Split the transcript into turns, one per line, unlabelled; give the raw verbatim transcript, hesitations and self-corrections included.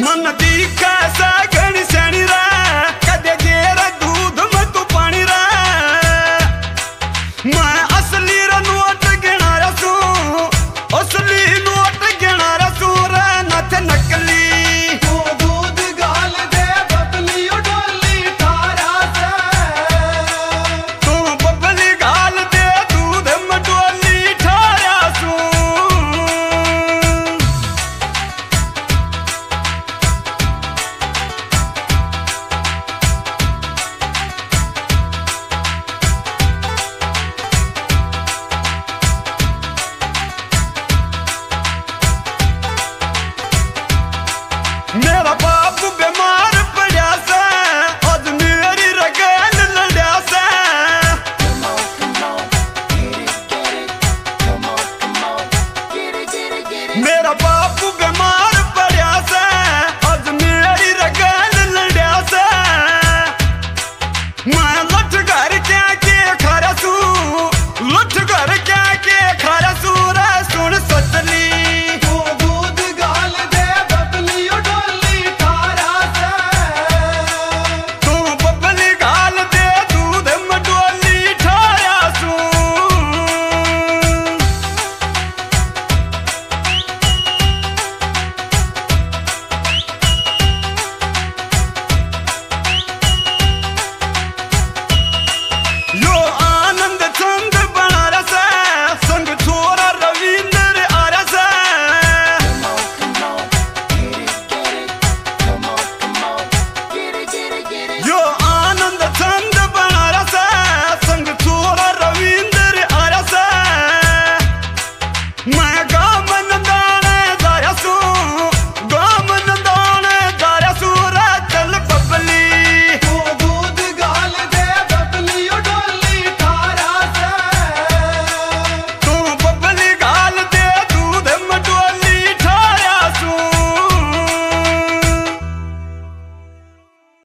मन दिखा सा घनी सैनी रा कदे जेरा दूध में तू पानी रा मैं असली रा नोट गिना रसू असली नोट गिना रसू रे नथ नकली
तू दूध गाल दे बबली डोली थारा से
तू बबली गाल दे दूध में डोली ठारा सू मेरा बाप बीमार पड़ा से आज मेरी रगन लड़ा से मेरा बाप बीमार